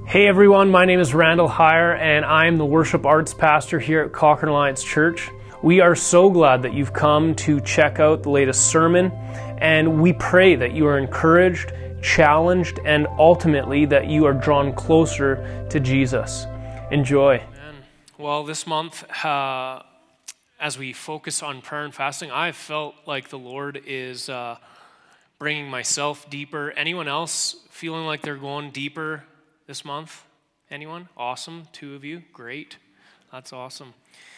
Hey everyone, my name is Randall Heyer and I'm the worship arts pastor here at Cochrane Alliance Church. We are so glad that you've come to check out the latest sermon, and we pray that you are encouraged, challenged, and ultimately that you are drawn closer to Jesus. Enjoy. Amen. Well, this month, as we focus on prayer and fasting, I felt like the Lord is bringing myself deeper. Anyone else feeling like they're going deeper this month? Anyone? Awesome. 2 of you. Great. That's awesome.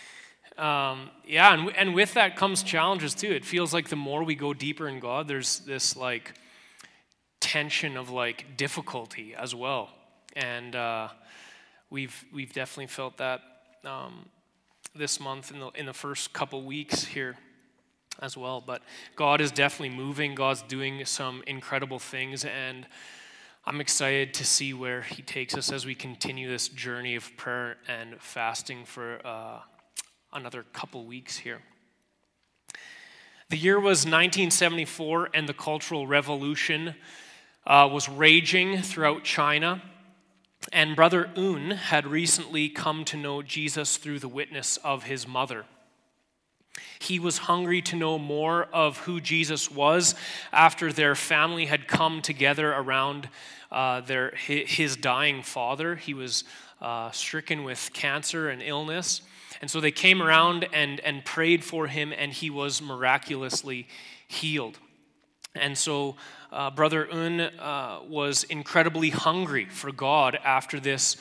And with that comes challenges too. It feels like the more we go deeper in God, there's this like tension of like difficulty as well. And we've definitely felt that this month in the first couple weeks here as well. But God is definitely moving. God's doing some incredible things, and I'm excited to see where He takes us as we continue this journey of prayer and fasting for another couple weeks here. The year was 1974, and the Cultural Revolution was raging throughout China. And Brother Un had recently come to know Jesus through the witness of his mother. He was hungry to know more of who Jesus was after their family had come together around his dying father. He was stricken with cancer and illness. And so they came around and prayed for him, and he was miraculously healed. And so Brother Un was incredibly hungry for God after this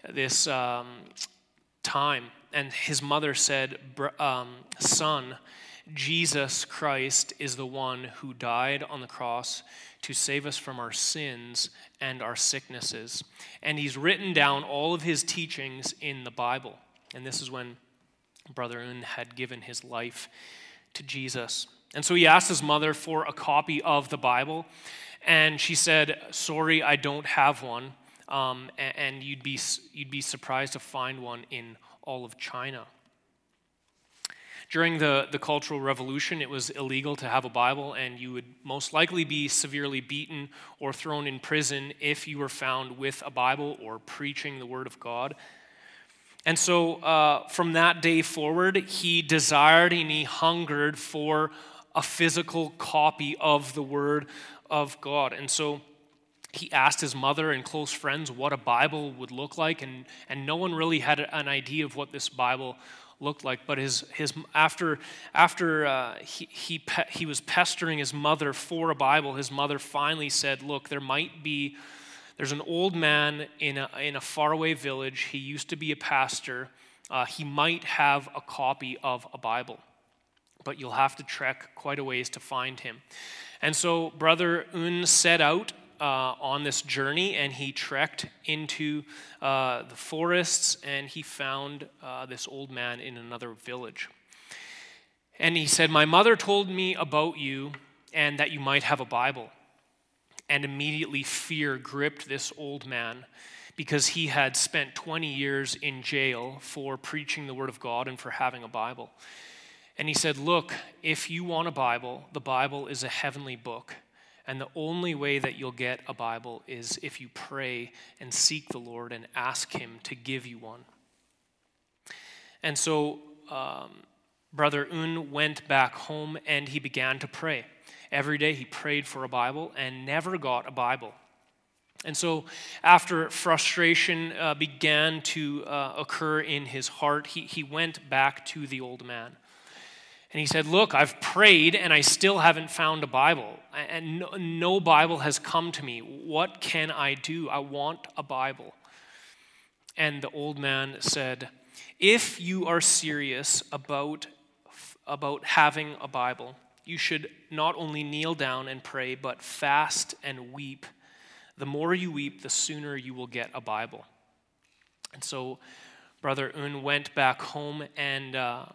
time. And his mother said, "Son, Jesus Christ is the one who died on the cross to save us from our sins and our sicknesses. And he's written down all of his teachings in the Bible." And this is when Brother Un had given his life to Jesus. And so he asked his mother for a copy of the Bible, and she said, "Sorry, I don't have one." And you'd be surprised to find one in all of China. During the Cultural Revolution, it was illegal to have a Bible, and you would most likely be severely beaten or thrown in prison if you were found with a Bible or preaching the Word of God. And so from that day forward, he desired and he hungered for a physical copy of the Word of God. And so he asked his mother and close friends what a Bible would look like, and no one really had an idea of what this Bible looked like. But after he was pestering his mother for a Bible, his mother finally said, "Look, there's an old man in a faraway village. He used to be a pastor. He might have a copy of a Bible, but you'll have to trek quite a ways to find him." And so Brother Un set out on this journey, and he trekked into the forests, and he found this old man in another village. And he said, "My mother told me about you and that you might have a Bible." And immediately fear gripped this old man, because he had spent 20 years in jail for preaching the Word of God and for having a Bible. And he said, "Look, if you want a Bible, the Bible is a heavenly book. And the only way that you'll get a Bible is if you pray and seek the Lord and ask Him to give you one." And so Brother Un went back home and he began to pray. Every day he prayed for a Bible and never got a Bible. And so after frustration began to occur in his heart, he went back to the old man. And he said, "Look, I've prayed and I still haven't found a Bible. And no Bible has come to me. What can I do? I want a Bible." And the old man said, "If you are serious about having a Bible, you should not only kneel down and pray, but fast and weep. The more you weep, the sooner you will get a Bible." And so Brother Un went back home, and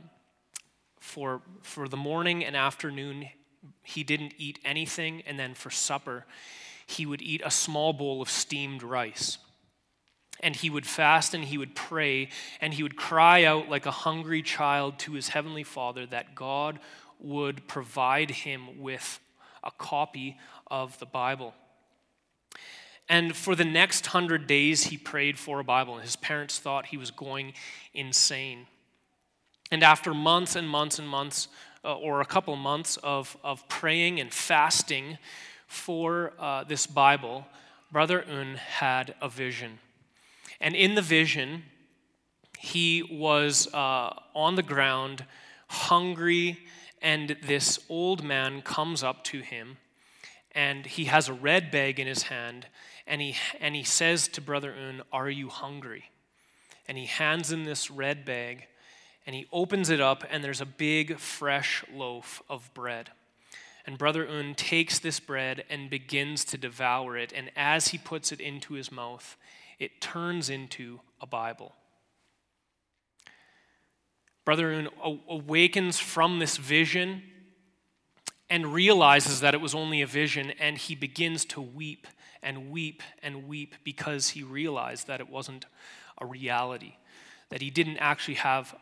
for the morning and afternoon, he didn't eat anything, and then for supper, he would eat a small bowl of steamed rice. And he would fast and he would pray, and he would cry out like a hungry child to his heavenly Father that God would provide him with a copy of the Bible. And for the next 100 days, he prayed for a Bible, and his parents thought he was going insane. And after months and months and months, or a couple months of praying and fasting for this Bible, Brother Un had a vision. And in the vision, he was on the ground, hungry, and this old man comes up to him, and he has a red bag in his hand, and he says to Brother Un, "Are you hungry?" And he hands him this red bag, and he opens it up, and there's a big, fresh loaf of bread. And Brother Un takes this bread and begins to devour it, and as he puts it into his mouth, it turns into a Bible. Brother Un awakens from this vision and realizes that it was only a vision, and he begins to weep and weep and weep because he realized that it wasn't a reality, that he didn't actually have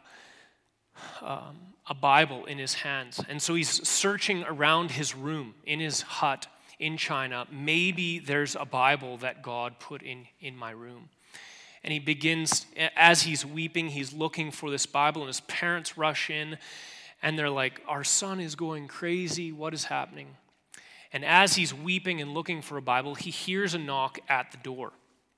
a Bible in his hands. And so he's searching around his room, in his hut in China. Maybe there's a Bible that God put in my room. And he begins, as he's weeping, he's looking for this Bible, and his parents rush in, and they're like, "Our son is going crazy. What is happening?" And as he's weeping and looking for a Bible, he hears a knock at the door.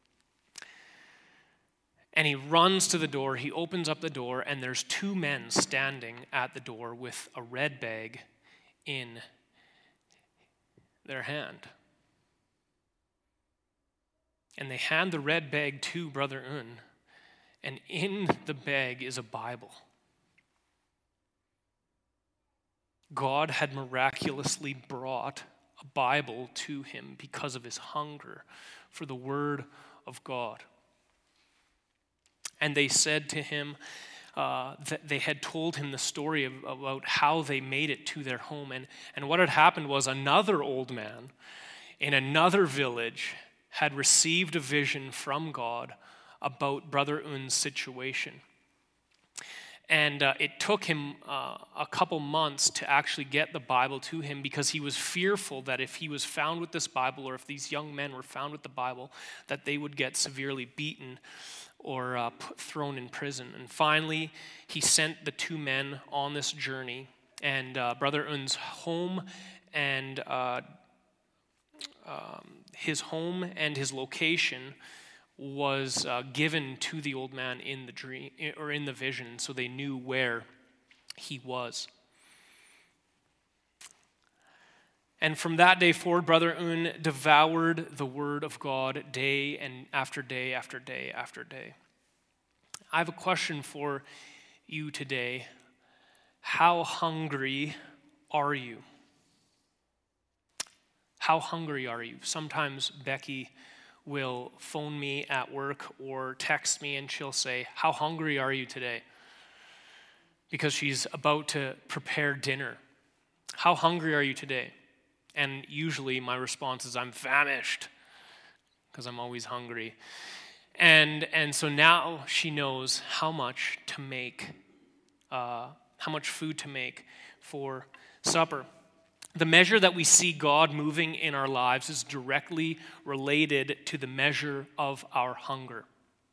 And he runs to the door, he opens up the door, and there's two men standing at the door with a red bag in their hand. And they hand the red bag to Brother Un, and in the bag is a Bible. God had miraculously brought a Bible to him because of his hunger for the Word of God. And they said to him that they had told him the story about how they made it to their home. And what had happened was another old man in another village had received a vision from God about Brother Un's situation. And it took him a couple months to actually get the Bible to him, because he was fearful that if he was found with this Bible, or if these young men were found with the Bible, that they would get severely beaten or thrown in prison. And finally, he sent the two men on this journey, and Brother Un's home and his location was given to the old man in the dream or in the vision, so they knew where he was. And from that day forward, Brother Un devoured the Word of God day and after day after day after day. I have a question for you today. How hungry are you? How hungry are you? Sometimes Becky will phone me at work or text me, and she'll say, "How hungry are you today?" Because she's about to prepare dinner. "How hungry are you today?" And usually my response is, "I'm famished," because I'm always hungry. And so now she knows how much to make, how much food to make for supper. The measure that we see God moving in our lives is directly related to the measure of our hunger.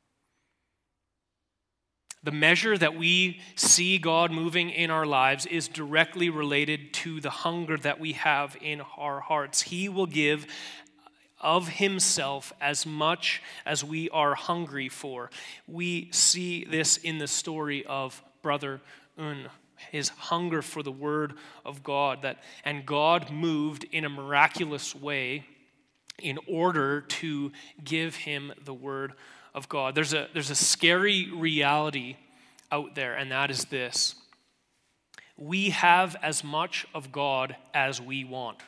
The measure that we see God moving in our lives is directly related to the hunger that we have in our hearts. He will give of himself as much as we are hungry for. We see this in the story of Brother Un, his hunger for the Word of God, and God moved in a miraculous way in order to give him the Word of God. There's a scary reality out there, and that is this: we have as much of God as we want.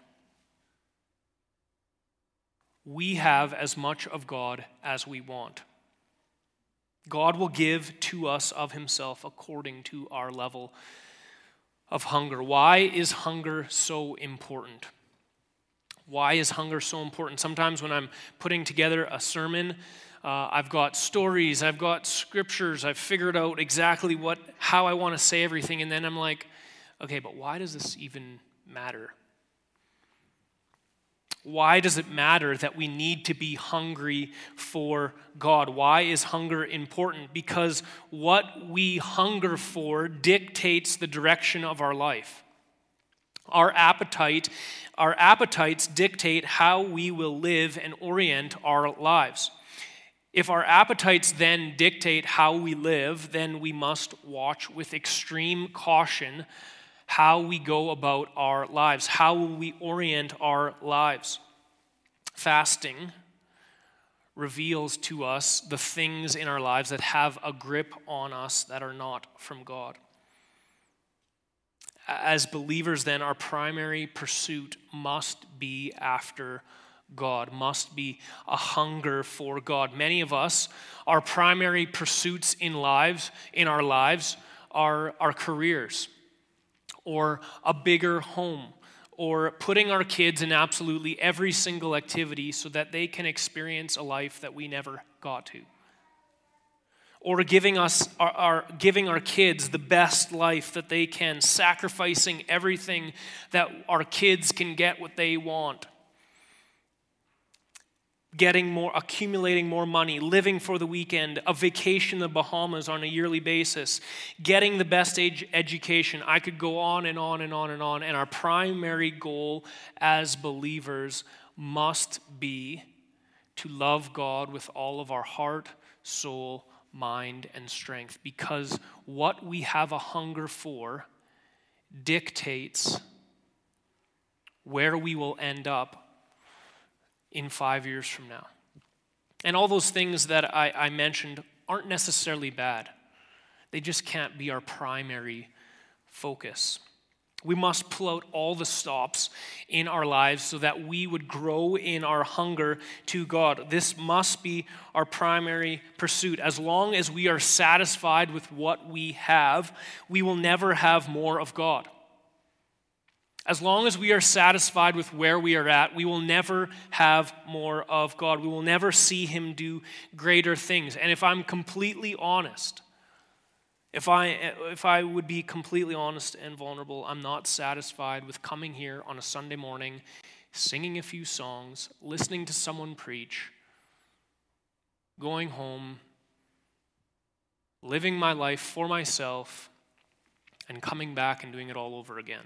We have as much of God as we want. God will give to us of himself according to our level of hunger. Why is hunger so important? Why is hunger so important? Sometimes when I'm putting together a sermon, I've got stories, I've got scriptures, I've figured out exactly how I want to say everything, and then I'm like, okay, but why does this even matter? Why does it matter that we need to be hungry for God? Why is hunger important? Because what we hunger for dictates the direction of our life. Our appetites dictate how we will live and orient our lives. If our appetites then dictate how we live, then we must watch with extreme caution how we go about our lives. How will we orient our lives? Fasting reveals to us the things in our lives that have a grip on us that are not from God. As believers, then, our primary pursuit must be after God, must be a hunger for God. Many of us, our primary pursuits in our lives are our careers, or a bigger home, or putting our kids in absolutely every single activity so that they can experience a life that we never got to. Or giving our kids the best life that they can, sacrificing everything that our kids can get what they want. Accumulating more money, living for the weekend, a vacation in the Bahamas on a yearly basis, getting the best education. I could go on and on and on and on. And our primary goal as believers must be to love God with all of our heart, soul, mind, and strength. Because what we have a hunger for dictates where we will end up in 5 years from now. And all those things that I mentioned aren't necessarily bad. They just can't be our primary focus. We must pull out all the stops in our lives so that we would grow in our hunger to God. This must be our primary pursuit. As long as we are satisfied with what we have, we will never have more of God. As long as we are satisfied with where we are at, we will never have more of God. We will never see Him do greater things. And if I'm completely honest, if I would be completely honest and vulnerable, I'm not satisfied with coming here on a Sunday morning, singing a few songs, listening to someone preach, going home, living my life for myself, and coming back and doing it all over again.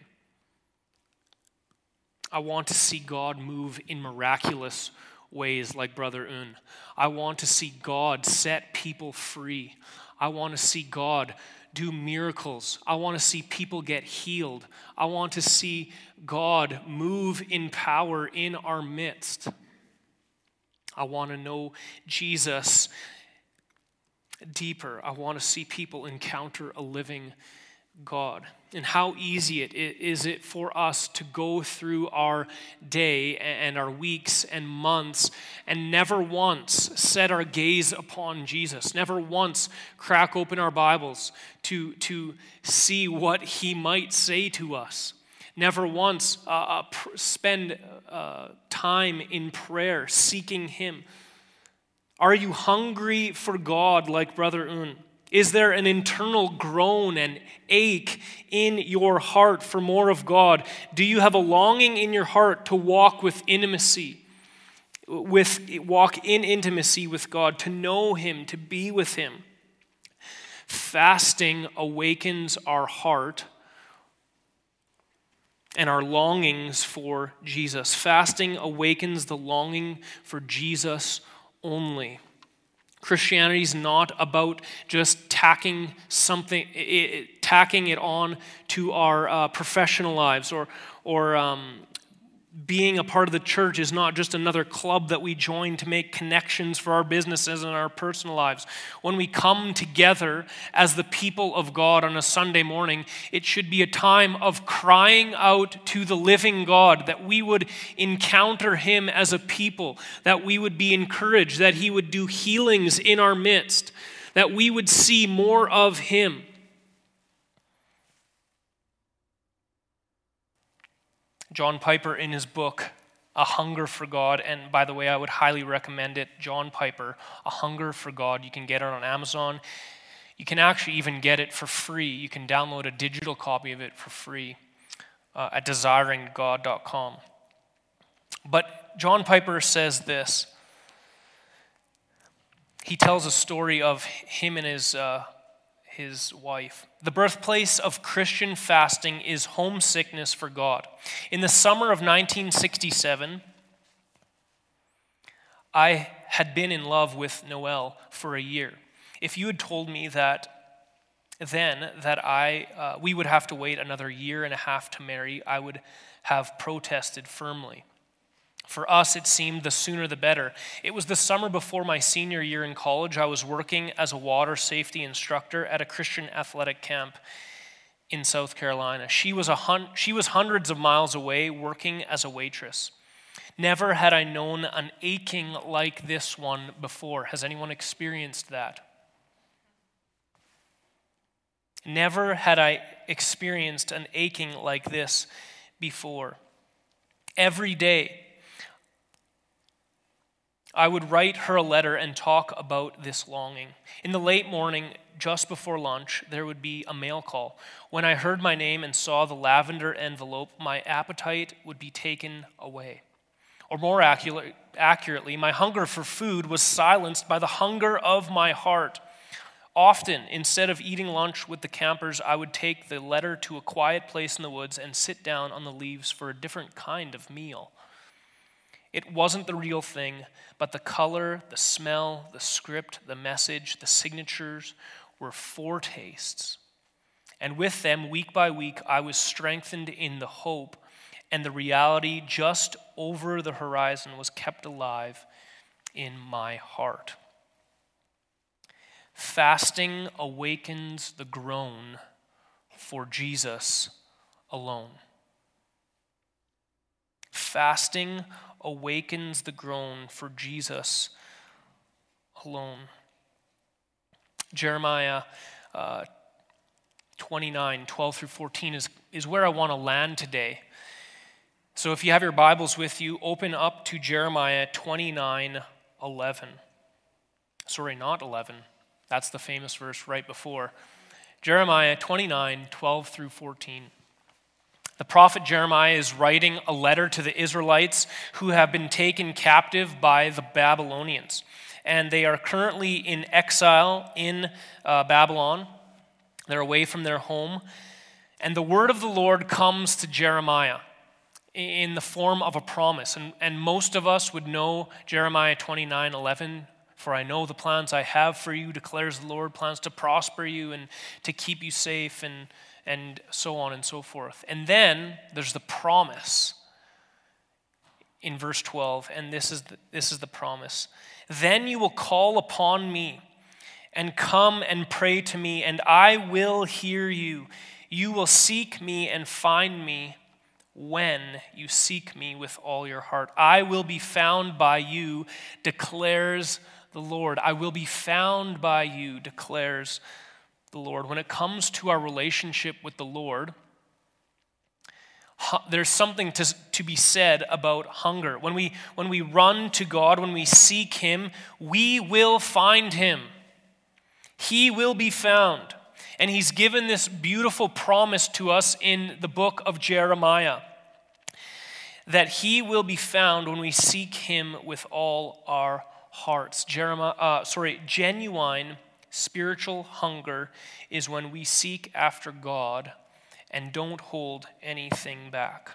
I want to see God move in miraculous ways like Brother Un. I want to see God set people free. I want to see God do miracles. I want to see people get healed. I want to see God move in power in our midst. I want to know Jesus deeper. I want to see people encounter a living God. And how easy is it for us to go through our day and our weeks and months and never once set our gaze upon Jesus, never once crack open our Bibles to see what He might say to us, never once spend time in prayer seeking Him. Are you hungry for God like Brother Un? Is there an internal groan and ache in your heart for more of God? Do you have a longing in your heart to walk in intimacy with God, to know Him, to be with Him? Fasting awakens our heart and our longings for Jesus. Fasting awakens the longing for Jesus only. Christianity is not about just tacking it on to our professional lives, or being a part of the church is not just another club that we join to make connections for our businesses and our personal lives. When we come together as the people of God on a Sunday morning, it should be a time of crying out to the living God, that we would encounter Him as a people, that we would be encouraged, that He would do healings in our midst, that we would see more of Him. John Piper, in his book, A Hunger for God, and by the way, I would highly recommend it, John Piper, A Hunger for God. You can get it on Amazon. You can actually even get it for free. You can download a digital copy of it for free at desiringgod.com. But John Piper says this. He tells a story of him and his wife. The birthplace of Christian fasting is homesickness for God. In the summer of 1967, I had been in love with Noelle for a year. If you had told me that we would have to wait another year and a half to marry, I would have protested firmly. For us, it seemed the sooner the better. It was the summer before my senior year in college. I was working as a water safety instructor at a Christian athletic camp in South Carolina. She was hundreds of miles away working as a waitress. Never had I known an aching like this one before. Has anyone experienced that? Never had I experienced an aching like this before. Every day, I would write her a letter and talk about this longing. In the late morning, just before lunch, there would be a mail call. When I heard my name and saw the lavender envelope, my appetite would be taken away. Or more accurately, my hunger for food was silenced by the hunger of my heart. Often, instead of eating lunch with the campers, I would take the letter to a quiet place in the woods and sit down on the leaves for a different kind of meal. It wasn't the real thing, but the color, the smell, the script, the message, the signatures were foretastes. And with them, week by week, I was strengthened in the hope, and the reality just over the horizon was kept alive in my heart. Fasting awakens the groan for Jesus alone. Fasting awakens the groan for Jesus alone. Jeremiah 29, 12 through 14 is where I want to land today. So if you have your Bibles with you, open up to Jeremiah 29, 11. Sorry, not 11. That's the famous verse right before. Jeremiah 29, 12 through 14. The prophet Jeremiah is writing a letter to the Israelites who have been taken captive by the Babylonians. And they are currently in exile in Babylon. They're away from their home. And the word of the Lord comes to Jeremiah in the form of a promise. And most of us would know Jeremiah 29, 11. For I know the plans I have for you, declares the Lord, plans to prosper you and to keep you safe and so on and so forth. And then there's the promise in verse 12, and this is the promise. Then you will call upon me and come and pray to me, and I will hear you. You will seek me and find me when you seek me with all your heart. I will be found by you, declares the Lord. I will be found by you, declares the Lord. When it comes to our relationship with the Lord, there's something to be said about hunger. When we run to God, when we seek Him, we will find Him. He will be found. And He's given this beautiful promise to us in the book of Jeremiah, that He will be found when we seek Him with all our hearts. Genuine spiritual hunger is when we seek after God and don't hold anything back.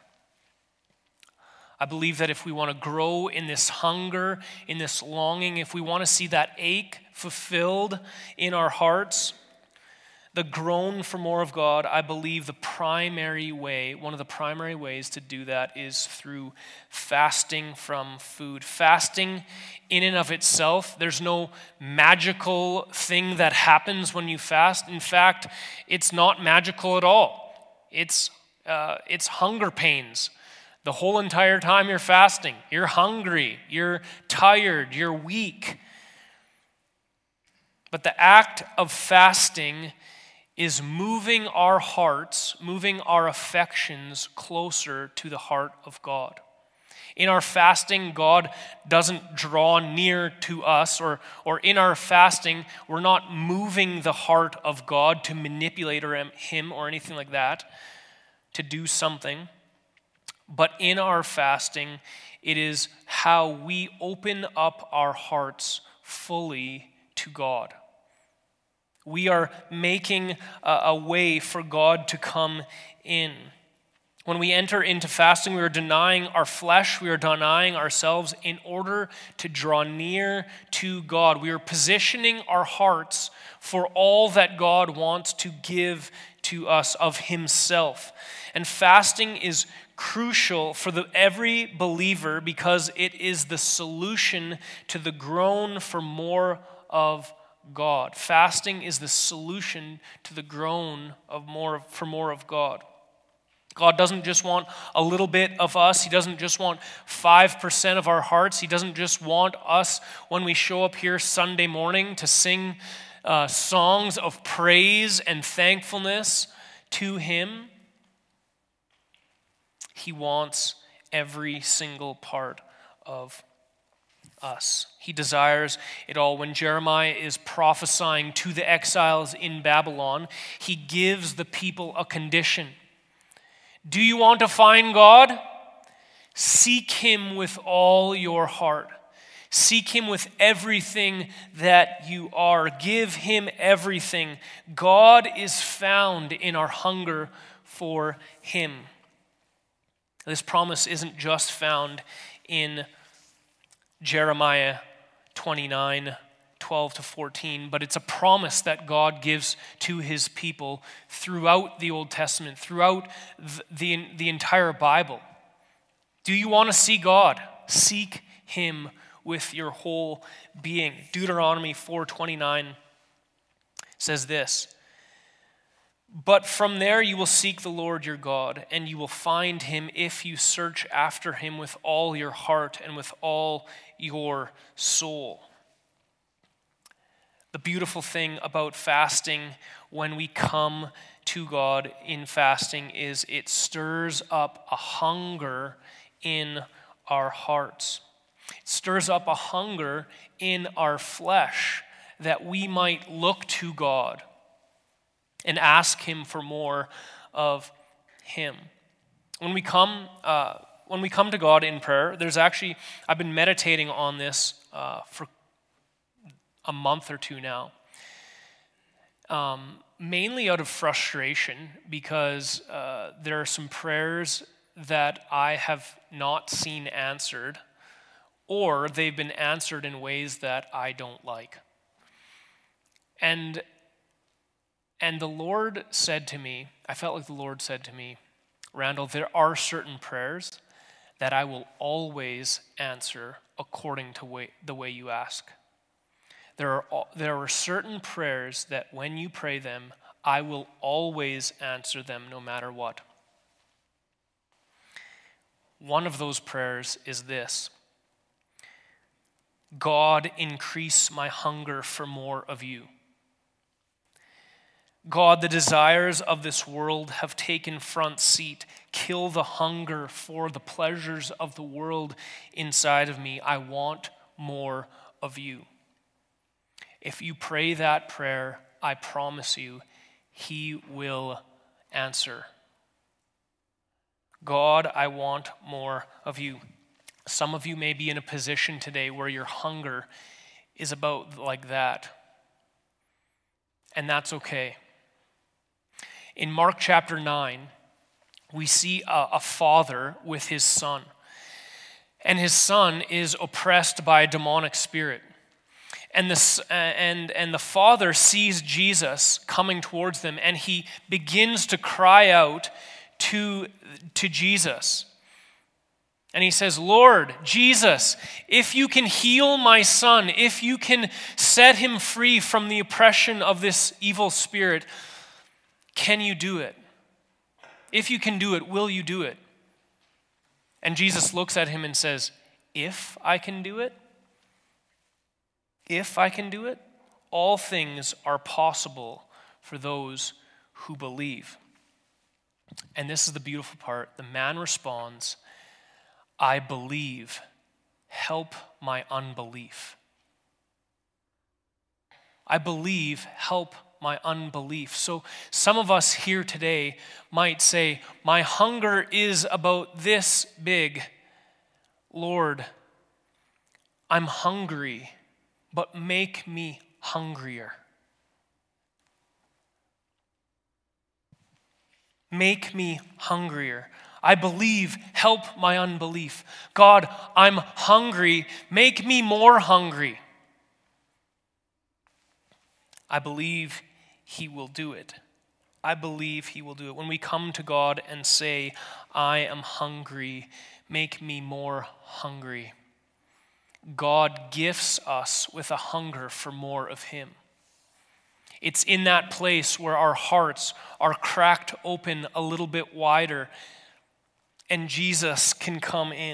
I believe that if we want to grow in this hunger, in this longing, if we want to see that ache fulfilled in our hearts, the groan for more of God, I believe one of the primary ways to do that is through fasting from food. Fasting in and of itself, there's no magical thing that happens when you fast. In fact, it's not magical at all. It's hunger pains. The whole entire time you're fasting, you're hungry, you're tired, you're weak. But the act of fasting is moving our hearts, moving our affections closer to the heart of God. In our fasting, God doesn't draw near to us, or in our fasting, we're not moving the heart of God to manipulate Him or anything like that, to do something. But in our fasting, It is how we open up our hearts fully to God. We are making a way for God to come in. When we enter into fasting, we are denying our flesh, we are denying ourselves in order to draw near to God. We are positioning our hearts for all that God wants to give to us of himself. And fasting is crucial for every believer because it is the solution to the groan for more of God. Fasting is the solution to the groan for more of God. God doesn't just want a little bit of us. He doesn't just want 5% of our hearts. He doesn't just want us when we show up here Sunday morning to sing songs of praise and thankfulness to him. He wants every single part of us. He desires it all. When Jeremiah is prophesying to the exiles in Babylon, he gives the people a condition. Do you want to find God? Seek him with all your heart. Seek him with everything that you are. Give him everything. God is found in our hunger for him. This promise isn't just found in Jeremiah 29, 12 to 14, but it's a promise that God gives to his people throughout the Old Testament, throughout the entire Bible. Do you want to see God? Seek him with your whole being. Deuteronomy 4:29 says this, "But from there you will seek the Lord your God, and you will find him if you search after him with all your heart and with all your soul." The beautiful thing about fasting when we come to God in fasting is it stirs up a hunger in our hearts. It stirs up a hunger in our flesh that we might look to God and ask him for more of him. When we come to God in prayer, I've been meditating on this for a month or two now, mainly out of frustration because there are some prayers that I have not seen answered, or they've been answered in ways that I don't like. And the Lord said to me, I felt like the Lord said to me, "Randall, there are certain prayers that I will always answer according to the way you ask. There are certain prayers that when you pray them, I will always answer them no matter what." One of those prayers is this: God, increase my hunger for more of you. God, the desires of this world have taken front seat. Kill the hunger for the pleasures of the world inside of me. I want more of you. If you pray that prayer, I promise you, he will answer. God, I want more of you. Some of you may be in a position today where your hunger is about like that. And that's okay. In Mark chapter 9, we see a father with his son. And his son is oppressed by a demonic spirit. And the father sees Jesus coming towards them, and he begins to cry out to Jesus. And he says, "Lord, Jesus, if you can heal my son, if you can set him free from the oppression of this evil spirit, can you do it? If you can do it, will you do it?" And Jesus looks at him and says, "If I can do it? If I can do it, all things are possible for those who believe." And this is the beautiful part. The man responds, "I believe. Help my unbelief." I believe, help my unbelief. So some of us here today might say, my hunger is about this big, Lord, I'm hungry, but make me hungrier. Make me hungrier. I believe, help my unbelief. God, I'm hungry, make me more hungry. I believe he will do it. I believe he will do it. When we come to God and say, I am hungry, make me more hungry, God gifts us with a hunger for more of him. It's in that place where our hearts are cracked open a little bit wider and Jesus can come in.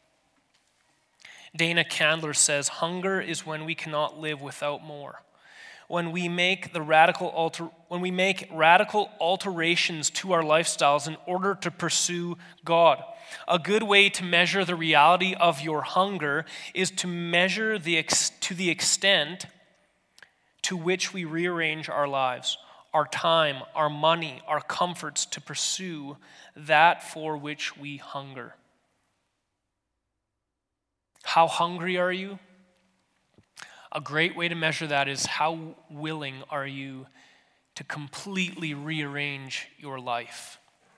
Dana Candler says, hunger is when we cannot live without more. When we make radical alterations to our lifestyles in order to pursue God. A good way to measure the reality of your hunger is to measure to the extent to which we rearrange our lives, our time, our money, our comforts to pursue that for which we hunger. How hungry are you? A great way to measure that is how willing are you to completely rearrange your life.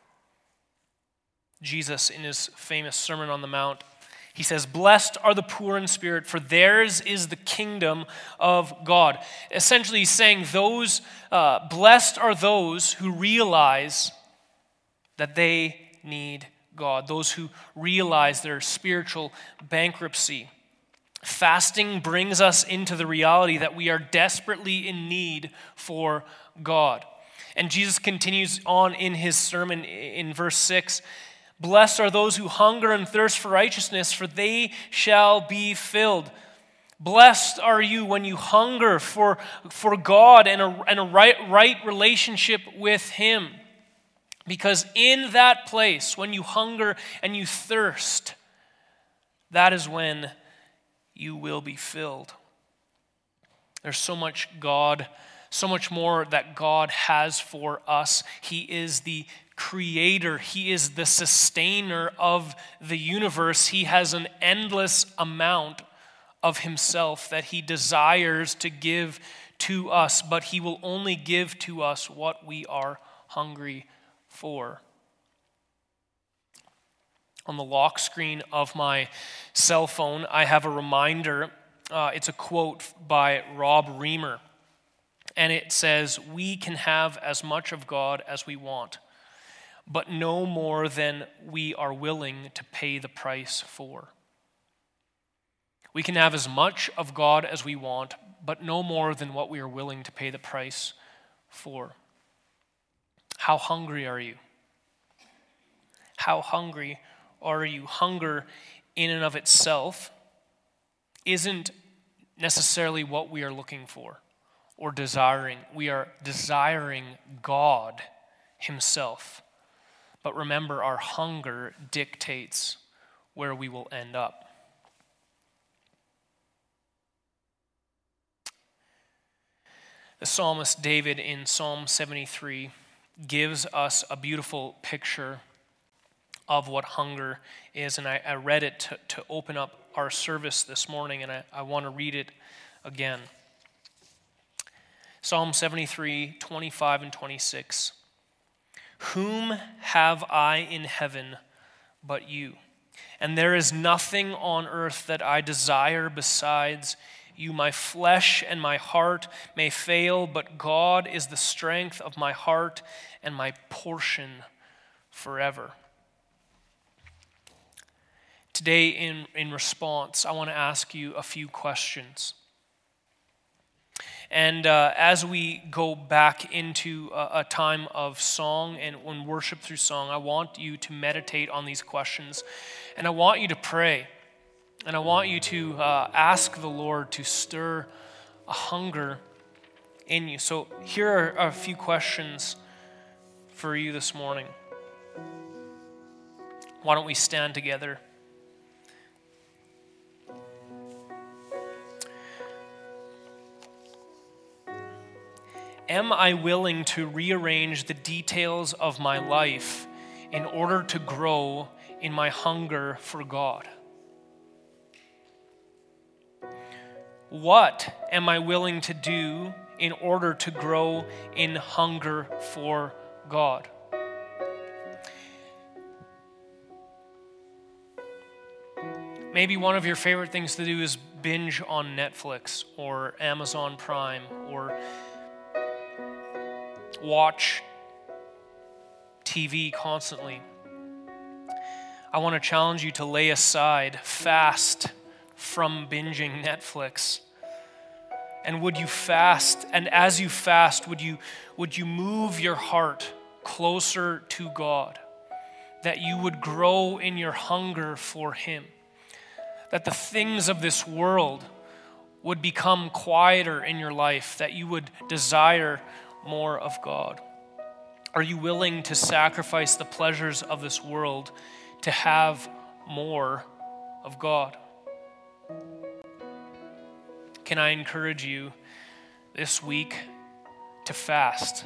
Jesus, in his famous Sermon on the Mount, he says, blessed are the poor in spirit, for theirs is the kingdom of God. Essentially, he's saying blessed are those who realize that they need God, those who realize their spiritual bankruptcy. Fasting brings us into the reality that we are desperately in need for God. And Jesus continues on in his sermon in verse 6, blessed are those who hunger and thirst for righteousness, for they shall be filled. Blessed are you when you hunger for God and a right relationship with him. Because in that place, when you hunger and you thirst, that is when you will be filled. There's so much more that God has for us. He is the creator. He is the sustainer of the universe. He has an endless amount of himself that he desires to give to us, but he will only give to us what we are hungry for. On the lock screen of my cell phone, I have a reminder. It's a quote by Rob Reimer. And it says, we can have as much of God as we want, but no more than we are willing to pay the price for. We can have as much of God as we want, but no more than what we are willing to pay the price for. How hungry are you? How hungry are you? Hunger in and of itself isn't necessarily what we are looking for or desiring. We are desiring God himself. But remember, our hunger dictates where we will end up. The psalmist David in Psalm 73 gives us a beautiful picture of what hunger is. And I read it to open up our service this morning, and I want to read it again. Psalm 73, 25 and 26. Whom have I in heaven but you? And there is nothing on earth that I desire besides you. My flesh and my heart may fail, but God is the strength of my heart and my portion forever. Today, in response, I want to ask you a few questions. And as we go back into a time of song and when worship through song, I want you to meditate on these questions. And I want you to pray. And I want you to ask the Lord to stir a hunger in you. So here are a few questions for you this morning. Why don't we stand together? Am I willing to rearrange the details of my life in order to grow in my hunger for God? What am I willing to do in order to grow in hunger for God? Maybe one of your favorite things to do is binge on Netflix or Amazon Prime or watch TV constantly. I want to challenge you to lay aside, fast from binging Netflix. And would you fast, and as you fast, would you move your heart closer to God, that you would grow in your hunger for Him, that the things of this world would become quieter in your life, that you would desire more of God? Are you willing to sacrifice the pleasures of this world to have more of God? Can I encourage you this week to fast?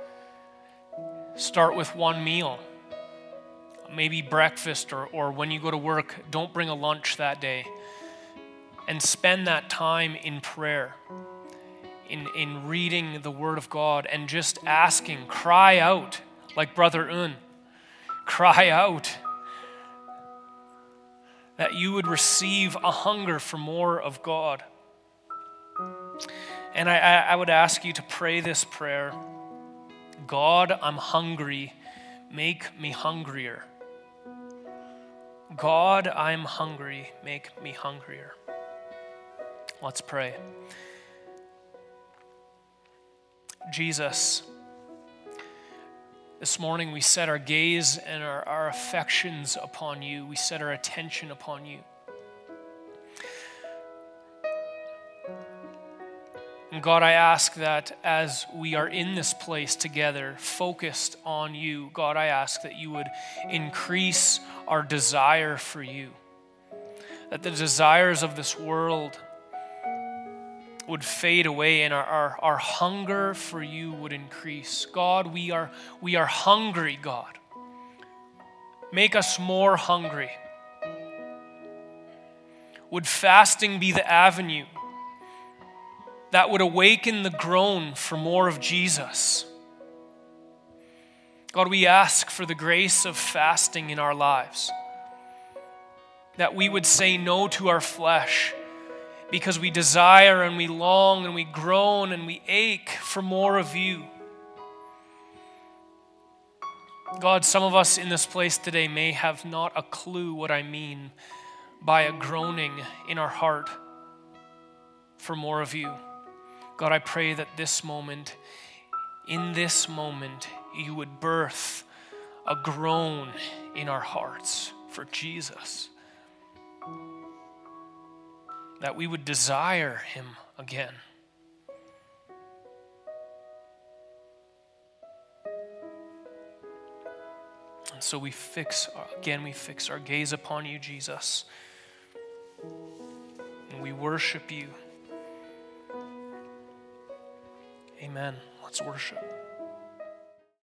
Start with one meal. Maybe breakfast or when you go to work, don't bring a lunch that day. And spend that time in prayer, in reading the Word of God and just asking, cry out like Brother Un. Cry out that you would receive a hunger for more of God. And I would ask you to pray this prayer. God, I'm hungry. Make me hungrier. God, I'm hungry. Make me hungrier. Let's pray. Jesus, this morning we set our gaze and our affections upon you. We set our attention upon you. And God, I ask that as we are in this place together, focused on you, God, I ask that you would increase our desire for you. That the desires of this world would fade away and our hunger for you would increase. God, we are hungry, God. Make us more hungry. Would fasting be the avenue that would awaken the groan for more of Jesus? God, we ask for the grace of fasting in our lives, that we would say no to our flesh, because we desire and we long and we groan and we ache for more of you. God, some of us in this place today may have not a clue what I mean by a groaning in our heart for more of you. God, I pray that in this moment, you would birth a groan in our hearts for Jesus. That we would desire him again. And so we fix our gaze upon you, Jesus. And we worship you. Amen. Let's worship.